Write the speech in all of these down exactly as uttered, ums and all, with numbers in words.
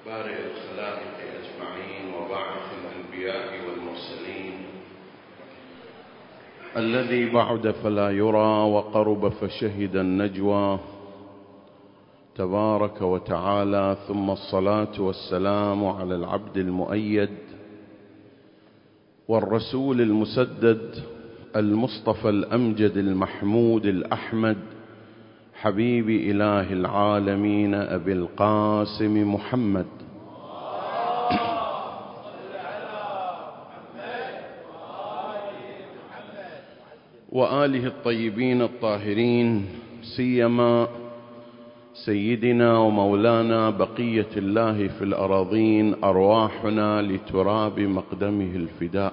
بارئ الخلائق أجمعين وباعث الأنبياء والمرسلين، الذي بعد فلا يرى وقرب فشهد النجوى، تبارك وتعالى. ثم الصلاة والسلام على العبد المؤيد والرسول المسدد المصطفى الأمجد المحمود الأحمد، حبيب إله العالمين أبي القاسم محمد وآله الطيبين الطاهرين، سيما سيدنا ومولانا بقية الله في الأراضين، أرواحنا لتراب مقدمه الفداء.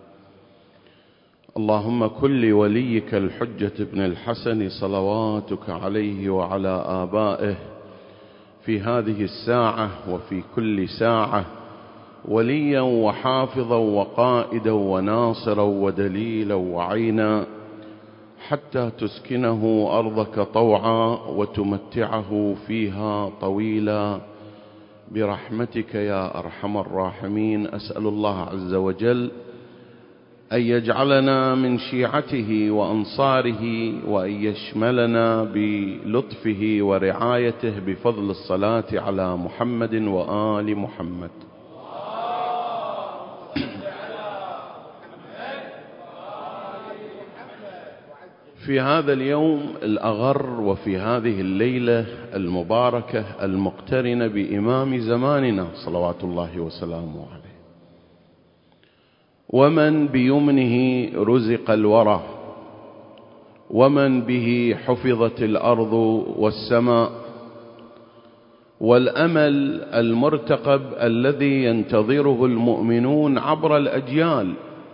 اللهم كن لوليك الحجة ابن الحسن صلواتك عليه وعلى آبائه في هذه الساعة وفي كل ساعة وليا وحافظا وقائدا وناصرا ودليلا وعينا، حتى تسكنه أرضك طوعا وتمتعه فيها طويلا برحمتك يا أرحم الراحمين. أسأل الله عز وجل أن يجعلنا من شيعته وأنصاره، وأن يشملنا بلطفه ورعايته بفضل الصلاة على محمد وآل محمد. في هذا اليوم الأغر وفي هذه الليلة المباركة المقترنة بإمام زماننا صلوات الله وسلامه عليه، ومن بيمنه رزق الورى، ومن به حفظت الأرض والسماء، والأمل المرتقب الذي ينتظره المؤمنون عبر الأجيال،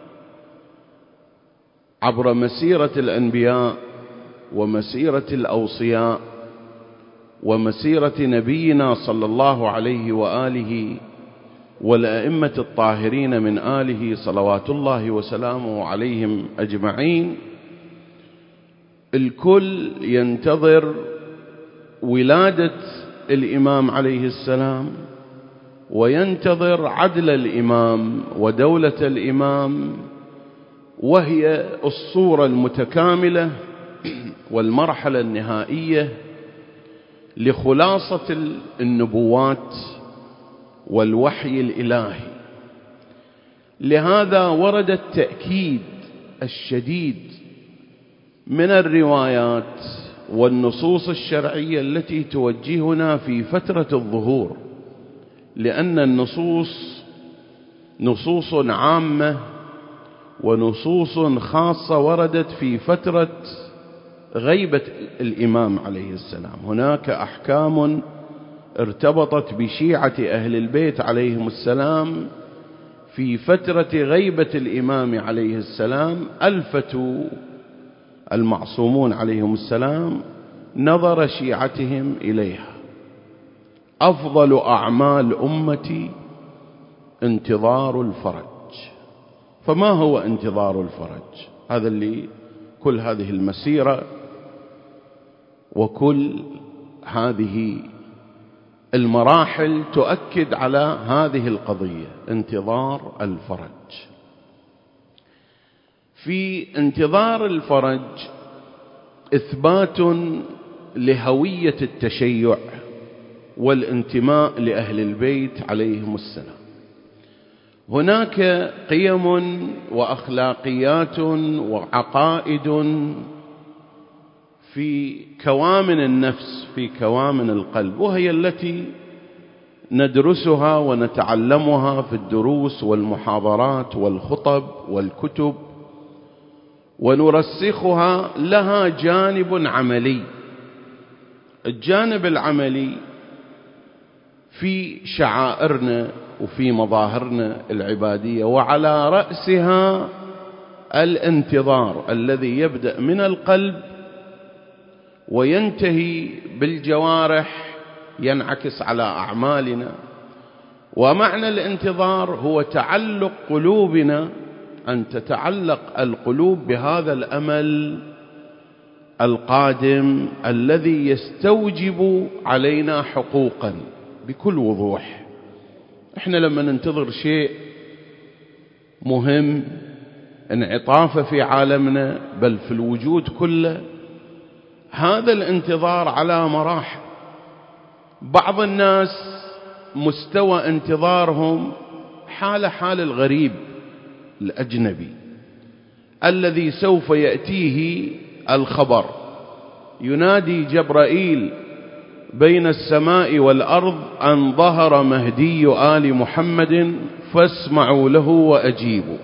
عبر مسيرة الأنبياء ومسيرة الأوصياء ومسيرة نبينا صلى الله عليه وآله والأئمة الطاهرين من آله صلوات الله وسلامه عليهم أجمعين. الكل ينتظر ولادة الإمام عليه السلام، وينتظر عدل الإمام ودولة الإمام، وهي الصورة المتكاملة والمرحلة النهائية لخلاصة النبوات والوحي الإلهي. لهذا ورد التأكيد الشديد من الروايات والنصوص الشرعية التي توجهنا في فترة الظهور، لأن النصوص نصوص عامة ونصوص خاصة وردت في فترة غيبة الإمام عليه السلام. هناك أحكام ارتبطت بشيعة أهل البيت عليهم السلام في فترة غيبة الإمام عليه السلام، ألفتوا المعصومون عليهم السلام نظر شيعتهم إليها. أفضل أعمال أمتي انتظار الفرج. فما هو انتظار الفرج؟ هذا اللي كل هذه المسيرة وكل هذه المراحل تؤكد على هذه القضية، انتظار الفرج. في انتظار الفرج إثبات لهوية التشيع والانتماء لأهل البيت عليهم السلام. هناك قيم وأخلاقيات وعقائد في كوامن النفس، في كوامن القلب، وهي التي ندرسها ونتعلمها في الدروس والمحاضرات والخطب والكتب، ونرسخها. لها جانب عملي. الجانب العملي في شعائرنا وفي مظاهرنا العبادية، وعلى رأسها الانتظار الذي يبدأ من القلب وينتهي بالجوارح، ينعكس على أعمالنا. ومعنى الانتظار هو تعلق قلوبنا، أن تتعلق القلوب بهذا الأمل القادم الذي يستوجب علينا حقوقا بكل وضوح. إحنا لما ننتظر شيء مهم انعطافه في عالمنا بل في الوجود كله، هذا الانتظار على مراحل. بعض الناس مستوى انتظارهم حال حال الغريب الأجنبي الذي سوف يأتيه الخبر، ينادي جبرائيل بين السماء والأرض أن ظهر مهدي آل محمد فاسمعوا له وأجيبوا.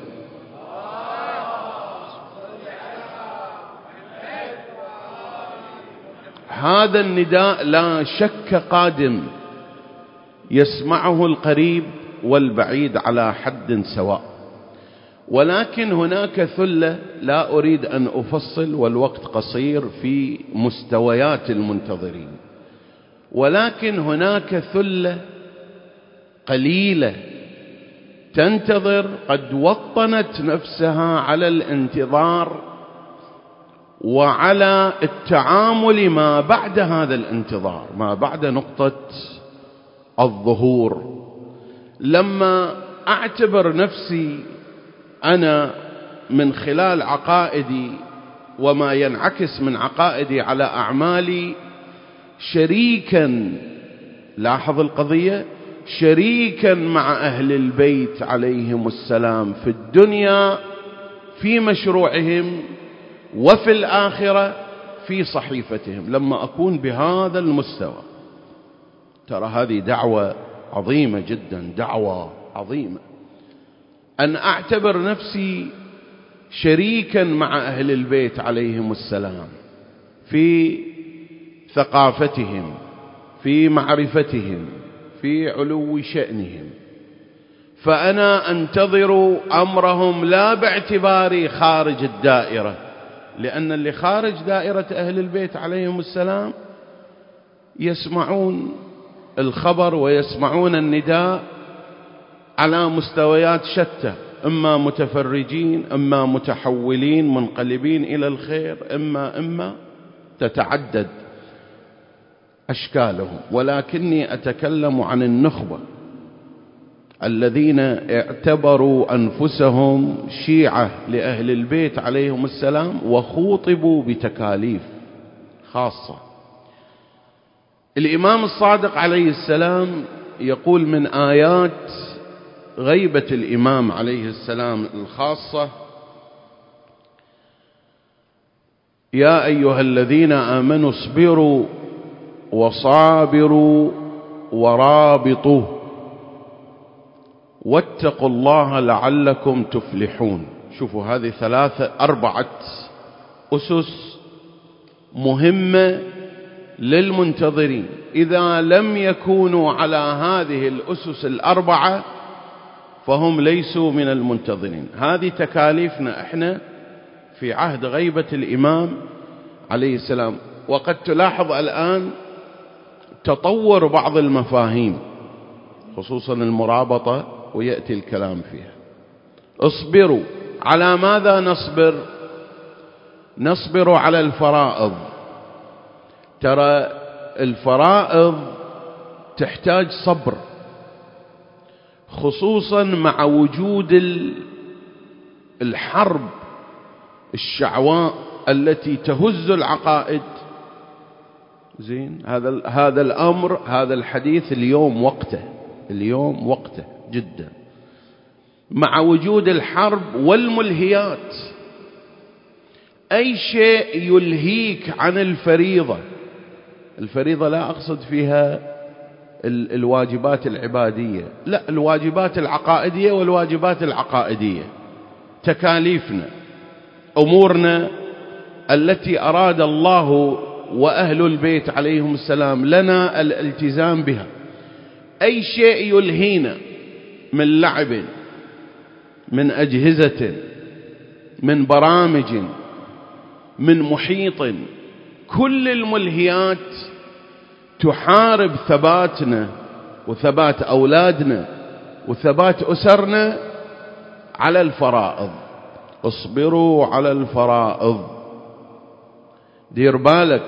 هذا النداء لا شك قادم، يسمعه القريب والبعيد على حد سواء. ولكن هناك ثلة لا أريد أن أفصل والوقت قصير في مستويات المنتظرين، ولكن هناك ثلة قليلة تنتظر قد وطنت نفسها على الانتظار وعلى التعامل ما بعد هذا الانتظار، ما بعد نقطة الظهور. لما أعتبر نفسي أنا من خلال عقائدي وما ينعكس من عقائدي على أعمالي شريكا، لاحظ القضية، شريكا مع أهل البيت عليهم السلام في الدنيا في مشروعهم وفي الآخرة في صحيفتهم. لما أكون بهذا المستوى، ترى هذه دعوة عظيمة جدا، دعوة عظيمة، أن أعتبر نفسي شريكا مع أهل البيت عليهم السلام في ثقافتهم، في معرفتهم، في علو شأنهم، فأنا أنتظر أمرهم لا باعتباري خارج الدائرة، لأن اللي خارج دائرة أهل البيت عليهم السلام يسمعون الخبر ويسمعون النداء على مستويات شتى، إما متفرجين، إما متحولين منقلبين إلى الخير، إما إما تتعدد أشكالهم. ولكني أتكلم عن النخبة الذين اعتبروا أنفسهم شيعة لأهل البيت عليهم السلام وخوطبوا بتكاليف خاصة. الإمام الصادق عليه السلام يقول من آيات غيبة الإمام عليه السلام الخاصة: يا أيها الذين آمنوا اصبروا وصابروا ورابطوا واتقوا الله لعلكم تفلحون. شوفوا هذه ثلاثة أربعة أسس مهمة للمنتظرين، إذا لم يكونوا على هذه الأسس الأربعة فهم ليسوا من المنتظرين. هذه تكاليفنا احنا في عهد غيبة الإمام عليه السلام. وقد تلاحظ الآن تطور بعض المفاهيم خصوصا المرابطة ويأتي الكلام فيها. اصبروا، على ماذا نصبر؟ نصبر على الفرائض. ترى الفرائض تحتاج صبر، خصوصا مع وجود الحرب الشعواء التي تهز العقائد. زين، هذا هذا الأمر، هذا الحديث اليوم وقته، اليوم وقته جدا، مع وجود الحرب والملهيات. أي شيء يلهيك عن الفريضة، الفريضة لا أقصد فيها الواجبات العبادية، لا، الواجبات العقائدية والواجبات العقائدية، تكاليفنا، أمورنا التي أراد الله وأهل البيت عليهم السلام لنا الالتزام بها. أي شيء يلهينا من لعب، من أجهزة، من برامج، من محيط، كل الملهيات تحارب ثباتنا وثبات أولادنا وثبات أسرنا على الفرائض. اصبروا على الفرائض. دير بالك،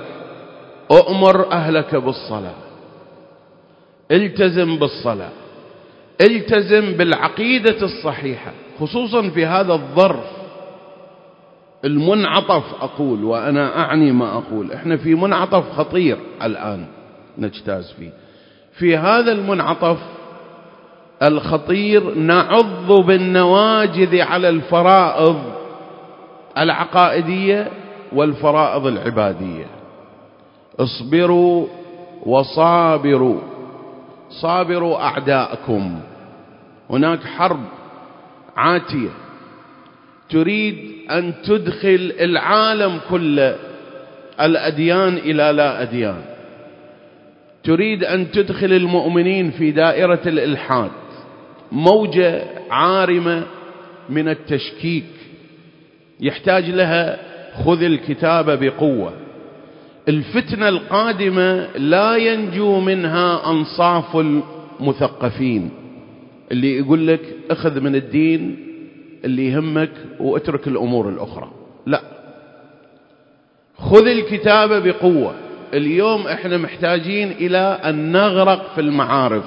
أؤمر أهلك بالصلاة، التزم بالصلاة، التزم بالعقيدة الصحيحة، خصوصا في هذا الظرف المنعطف. أقول وأنا أعني ما أقول، إحنا في منعطف خطير الآن نجتاز فيه. في هذا المنعطف الخطير نعض بالنواجذ على الفرائض العقائدية والفرائض العبادية. اصبروا وصابروا، صابروا أعداءكم. هناك حرب عاتية تريد أن تدخل العالم كله، الأديان إلى لا أديان، تريد أن تدخل المؤمنين في دائرة الإلحاد، موجة عارمة من التشكيك يحتاج لها خذ الكتاب بقوة. الفتنة القادمة لا ينجو منها أنصاف المثقفين اللي يقول لك أخذ من الدين اللي يهمك واترك الأمور الأخرى، لا، خذ الكتاب بقوة. اليوم احنا محتاجين إلى أن نغرق في المعارف،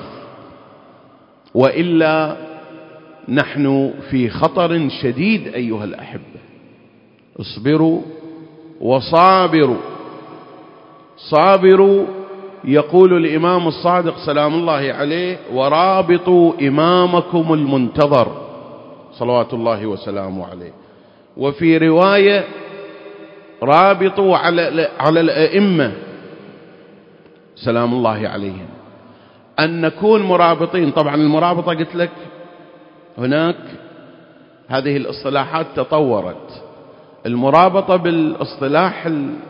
وإلا نحن في خطر شديد أيها الأحبة. اصبروا وصابروا. صابروا يقول الإمام الصادق سلام الله عليه: ورابطوا إمامكم المنتظر صلوات الله وسلامه عليه. وفي رواية: رابطوا على على الأئمة سلام الله عليهم. أن نكون مرابطين. طبعا المرابطة قلت لك هناك هذه الاصطلاحات تطورت. المرابطة بالاصطلاح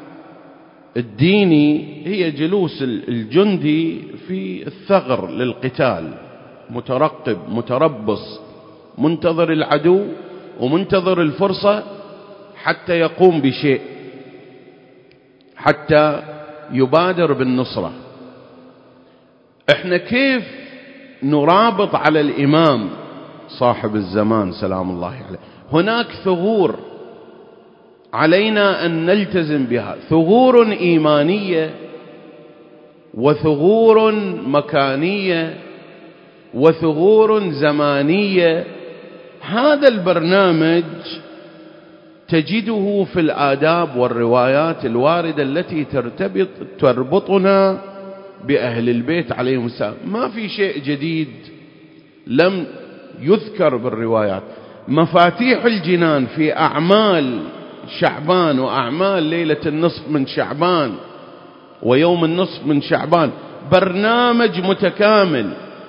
الديني هي جلوس الجندي في الثغر للقتال، مترقب متربص، منتظر العدو ومنتظر الفرصة حتى يقوم بشيء، حتى يبادر بالنصرة. احنا كيف نرابط على الإمام صاحب الزمان سلام الله عليه؟ هناك ثغور علينا أن نلتزم بها، ثغور إيمانية وثغور مكانية وثغور زمانية. هذا البرنامج تجده في الآداب والروايات الواردة التي ترتبط تربطنا بأهل البيت عليهم السلام. ما في شيء جديد لم يذكر بالروايات. مفاتيح الجنان في أعمال شعبان وأعمال ليلة النصف من شعبان ويوم النصف من شعبان، برنامج متكامل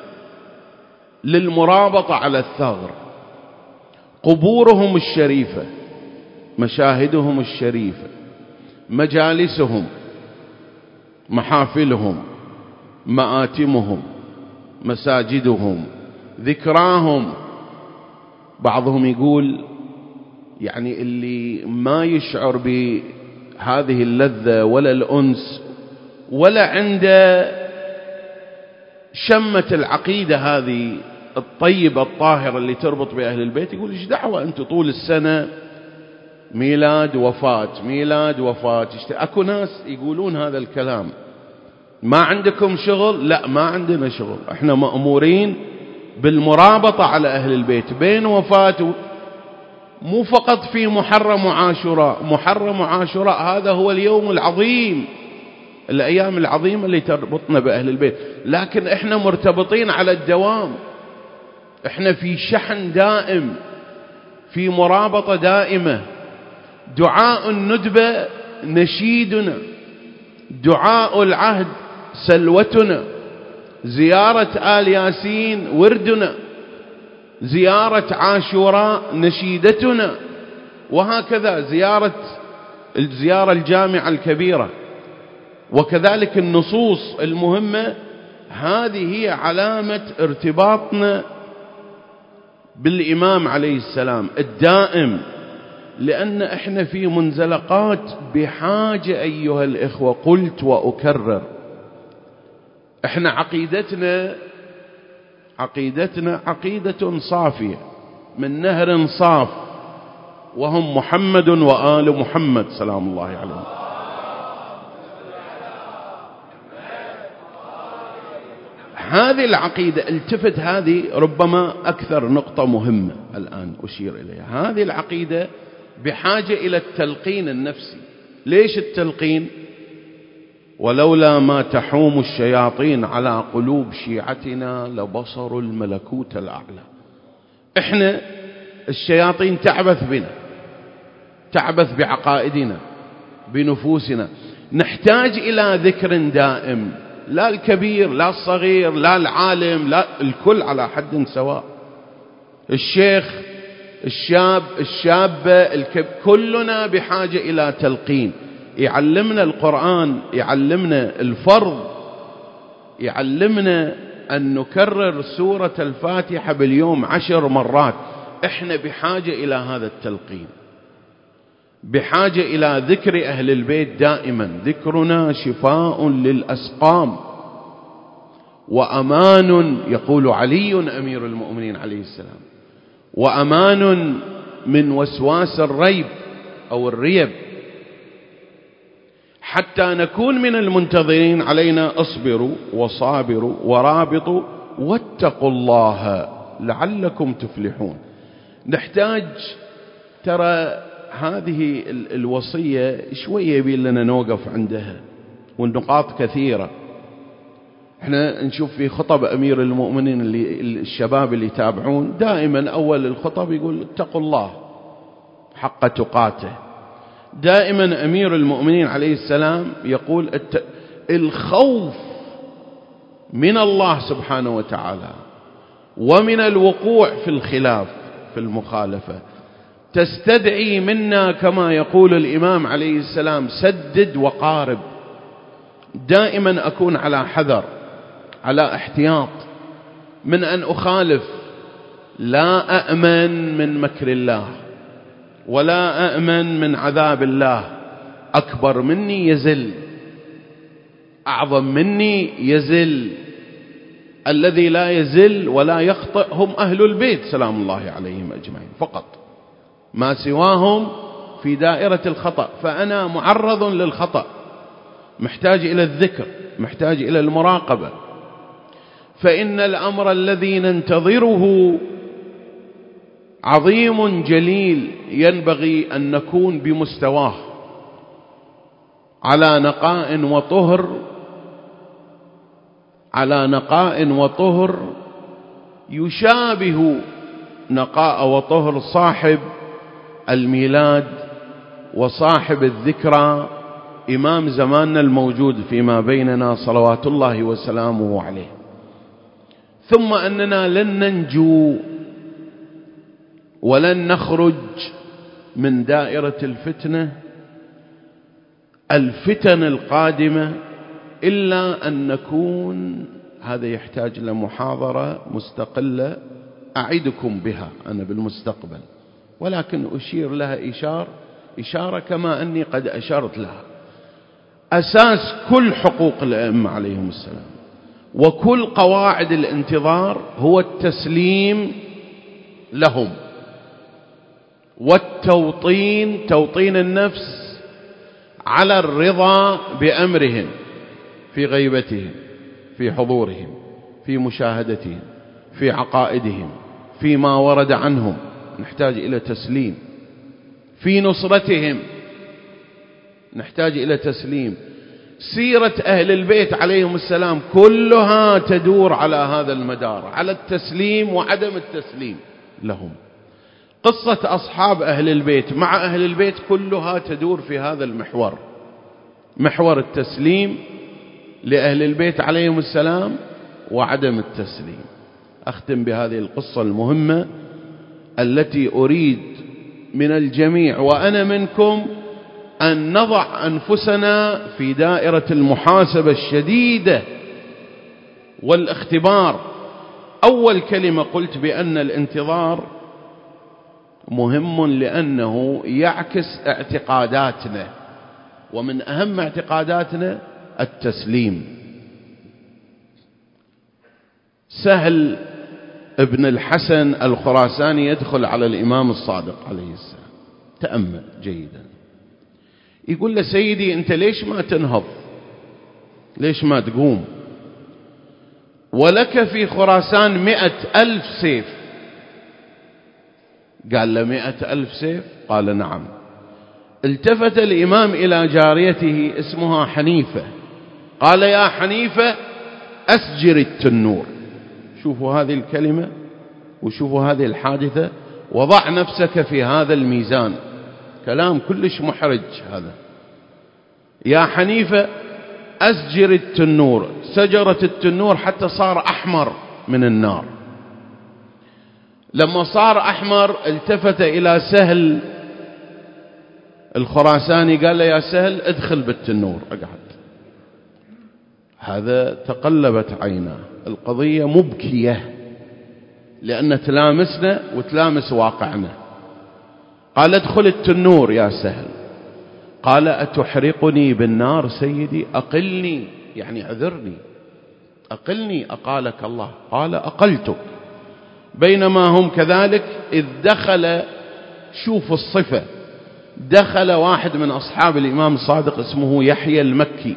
للمرابطة على الثغر. قبورهم الشريفة، مشاهدهم الشريفة، مجالسهم، محافلهم، مآتمهم، مساجدهم، ذكراهم. بعضهم يقول يعني اللي ما يشعر بهذه اللذة ولا الأنس ولا عنده شمة العقيدة هذه الطيبة الطاهرة اللي تربط بأهل البيت، يقول إيش دعوة أنت طول السنة ميلاد وفاة ميلاد وفاة. أكو ناس يقولون هذا الكلام. ما عندكم شغل؟ لا، ما عندنا شغل، احنا مأمورين بالمرابطة على أهل البيت بين وفاته. مو فقط في محرم وعاشوراء، محرم وعاشوراء هذا هو اليوم العظيم، الأيام العظيمة اللي تربطنا بأهل البيت، لكن احنا مرتبطين على الدوام. احنا في شحن دائم، في مرابطة دائمة. دعاء الندبة نشيدنا، دعاء العهد سلوتنا، زيارة آل ياسين وردنا، زيارة عاشوراء نشيدتنا، وهكذا زيارة الزيارة الجامعة الكبيرة، وكذلك النصوص المهمة. هذه هي علامة ارتباطنا بالإمام عليه السلام الدائم، لأن احنا في منزلقات بحاجة أيها الإخوة. قلت وأكرر، احنا عقيدتنا عقيدتنا عقيدة صافية من نهر صاف، وهم محمد وآل محمد سلام الله عليهم. هذه العقيدة، التفت، هذه ربما أكثر نقطة مهمة الآن أشير إليها. هذه العقيدة بحاجة إلى التلقين النفسي. ليش التلقين؟ ولولا ما تحوم الشياطين على قلوب شيعتنا لبصروا الملكوت الأعلى. إحنا الشياطين تعبث بنا، تعبث بعقائدنا، بنفوسنا. نحتاج إلى ذكر دائم، لا الكبير لا الصغير لا العالم لا الكل على حد سواء، الشيخ الشاب الشابة الكب... كلنا بحاجة إلى تلقين. يعلمنا القرآن، يعلمنا الفرض، يعلمنا أن نكرر سورة الفاتحة باليوم عشر مرات. إحنا بحاجة إلى هذا التلقين، بحاجة إلى ذكر أهل البيت دائما. ذكرنا شفاء للأسقام وأمان، يقول علي أمير المؤمنين عليه السلام، وأمان من وسواس الريب أو الريب. حتى نكون من المنتظرين علينا اصبروا وصابروا ورابطوا واتقوا الله لعلكم تفلحون. نحتاج، ترى هذه الوصية شوية يبي لنا نوقف عندها، والنقاط كثيرة. احنا نشوف في خطب أمير المؤمنين اللي الشباب اللي يتابعون دائما أول الخطب يقول اتقوا الله حق تقاته. دائما أمير المؤمنين عليه السلام يقول الخوف من الله سبحانه وتعالى ومن الوقوع في الخلاف في المخالفة تستدعي منا، كما يقول الإمام عليه السلام، سدد وقارب. دائما أكون على حذر، على احتياط من أن أخالف. لا أأمن من مكر الله ولا أأمن من عذاب الله. أكبر مني يزل، أعظم مني يزل. الذي لا يزل ولا يخطئ هم أهل البيت سلام الله عليهم أجمعين فقط، ما سواهم في دائرة الخطأ. فأنا معرض للخطأ، محتاج إلى الذكر، محتاج إلى المراقبة. فإن الأمر الذي ننتظره عظيم جليل، ينبغي أن نكون بمستواه على نقاء وطهر، على نقاء وطهر يشابه نقاء وطهر صاحب الميلاد وصاحب الذكرى، إمام زماننا الموجود فيما بيننا صلوات الله وسلامه عليه. ثم أننا لن ننجو ولن نخرج من دائرة الفتنة الفتن القادمة إلا أن نكون، هذا يحتاج لمحاضرة مستقلة أعدكم بها أنا بالمستقبل، ولكن أشير لها إشارة إشارة كما أني قد أشرت لها. أساس كل حقوق الأئمة عليهم السلام وكل قواعد الانتظار هو التسليم لهم والتوطين، توطين النفس على الرضا بأمرهم في غيبتهم، في حضورهم، في مشاهدتهم، في عقائدهم، فيما ورد عنهم. نحتاج إلى تسليم. في نصرتهم نحتاج إلى تسليم. سيرة أهل البيت عليهم السلام كلها تدور على هذا المدار، على التسليم وعدم التسليم لهم. قصة أصحاب أهل البيت مع أهل البيت كلها تدور في هذا المحور، محور التسليم لأهل البيت عليهم السلام وعدم التسليم. أختم بهذه القصة المهمة التي أريد من الجميع وأنا منكم أن نضع أنفسنا في دائرة المحاسبة الشديدة والاختبار. أول كلمة قلت بأن الانتظار مهم لأنه يعكس اعتقاداتنا، ومن أهم اعتقاداتنا التسليم. سهل ابن الحسن الخراساني يدخل على الإمام الصادق عليه السلام، تأمل جيدا، يقول له سيدي أنت ليش ما تنهض، ليش ما تقوم؟ ولك في خراسان مئة ألف سيف. قال له مئة ألف سيف؟ قال نعم. التفت الإمام إلى جاريته اسمها حنيفة، قال يا حنيفة أسجر التنور. شوفوا هذه الكلمة وشوفوا هذه الحادثة، وضع نفسك في هذا الميزان، كلام كلش محرج هذا. يا حنيفة أسجر التنور، سجرت التنور حتى صار أحمر من النار. لما صار أحمر التفت إلى سهل الخراساني قال له يا سهل ادخل بالتنور اقعد. هذا تقلبت عيناه، القضية مبكية لأن تلامسنا وتلامس واقعنا. قال ادخل التنور يا سهل. قال أتحرقني بالنار سيدي؟ أقلني، يعني عذرني، أقلني أقالك الله. قال أقلتك. بينما هم كذلك إذ دخل، شوف الصفة، دخل واحد من أصحاب الإمام الصادق اسمه يحيى المكي،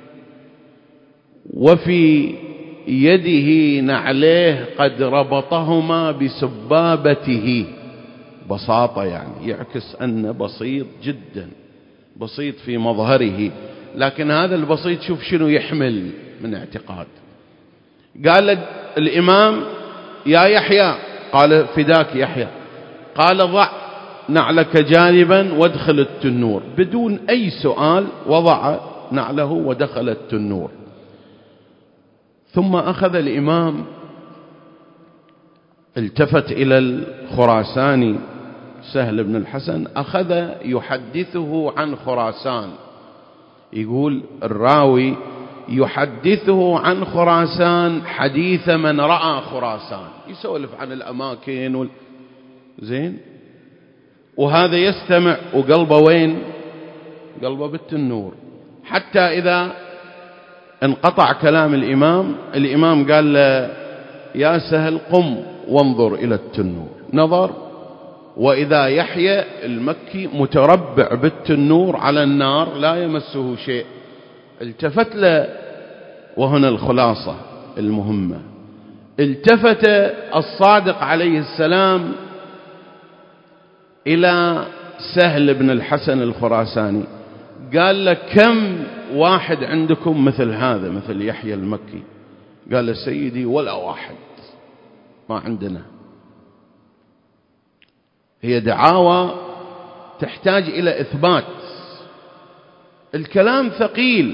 وفي يده نعليه قد ربطهما بسبابته. بساطة يعني، يعكس أن بسيط جدا، بسيط في مظهره، لكن هذا البسيط شوف شنو يحمل من اعتقاد. قال الإمام يا يحيى، قال فداك يحيى، قال ضع نعلك جانبا وادخل التنور. بدون أي سؤال وضع نعله ودخل التنور. ثم أخذ الإمام التفت إلى الخراساني سهل بن الحسن، أخذ يحدثه عن خراسان. يقول الراوي يحدثه عن خراسان حديث من رأى خراسان، يسولف عن الأماكن وال... زين، وهذا يستمع وقلبه وين؟ قلبه بالتنور. حتى إذا انقطع كلام الإمام، الإمام قال له يا سهل قم وانظر إلى التنور. نظر، وإذا يحيى المكي متربع بالتنور على النار لا يمسه شيء. التفت له، وهنا الخلاصة المهمة، التفت الصادق عليه السلام إلى سهل بن الحسن الخراساني، قال له كم واحد عندكم مثل هذا، مثل يحيى المكي؟ قال له سيدي ولا واحد، ما عندنا. هي دعاوى تحتاج إلى إثبات، الكلام ثقيل.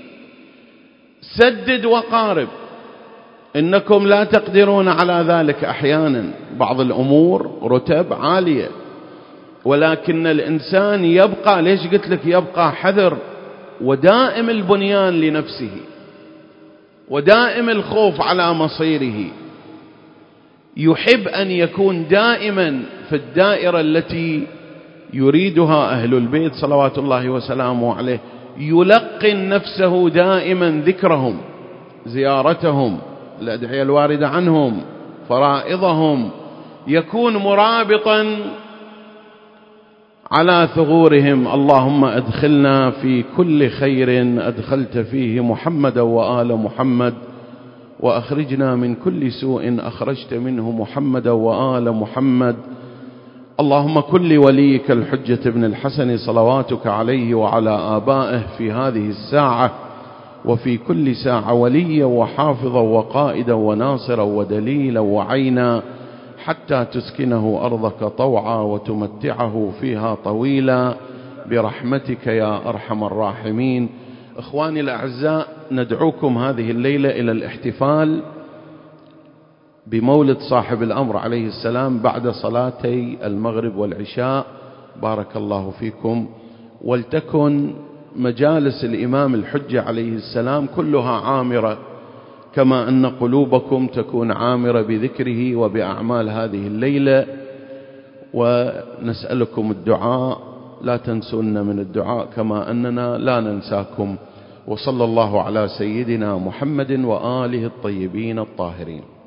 سدد وقارب، إنكم لا تقدرون على ذلك أحيانا، بعض الأمور رتب عالية، ولكن الإنسان يبقى، ليش قلت لك يبقى حذر ودائم البنيان لنفسه ودائم الخوف على مصيره. يحب أن يكون دائما في الدائرة التي يريدها أهل البيت صلوات الله وسلامه عليه، يلقن نفسه دائما ذكرهم، زيارتهم، الأدعية الواردة عنهم، فرائضهم، يكون مرابطا على ثغورهم. اللهم أدخلنا في كل خير أدخلت فيه محمد وآل محمد، وأخرجنا من كل سوء أخرجت منه محمد وآل محمد. اللهم كن لوليك الحجة ابن الحسن صلواتك عليه وعلى آبائه في هذه الساعة وفي كل ساعة وليا وحافظا وقائدا وناصرا ودليلا وعينا، حتى تسكنه أرضك طوعا وتمتعه فيها طويلا برحمتك يا أرحم الراحمين. إخواني الأعزاء، ندعوكم هذه الليلة إلى الاحتفال بمولد صاحب الأمر عليه السلام بعد صلاتي المغرب والعشاء. بارك الله فيكم. ولتكن مجالس الإمام الحجة عليه السلام كلها عامرة، كما أن قلوبكم تكون عامرة بذكره وبأعمال هذه الليلة. ونسألكم الدعاء، لا تنسونا من الدعاء كما أننا لا ننساكم. وصلى الله على سيدنا محمد وآله الطيبين الطاهرين.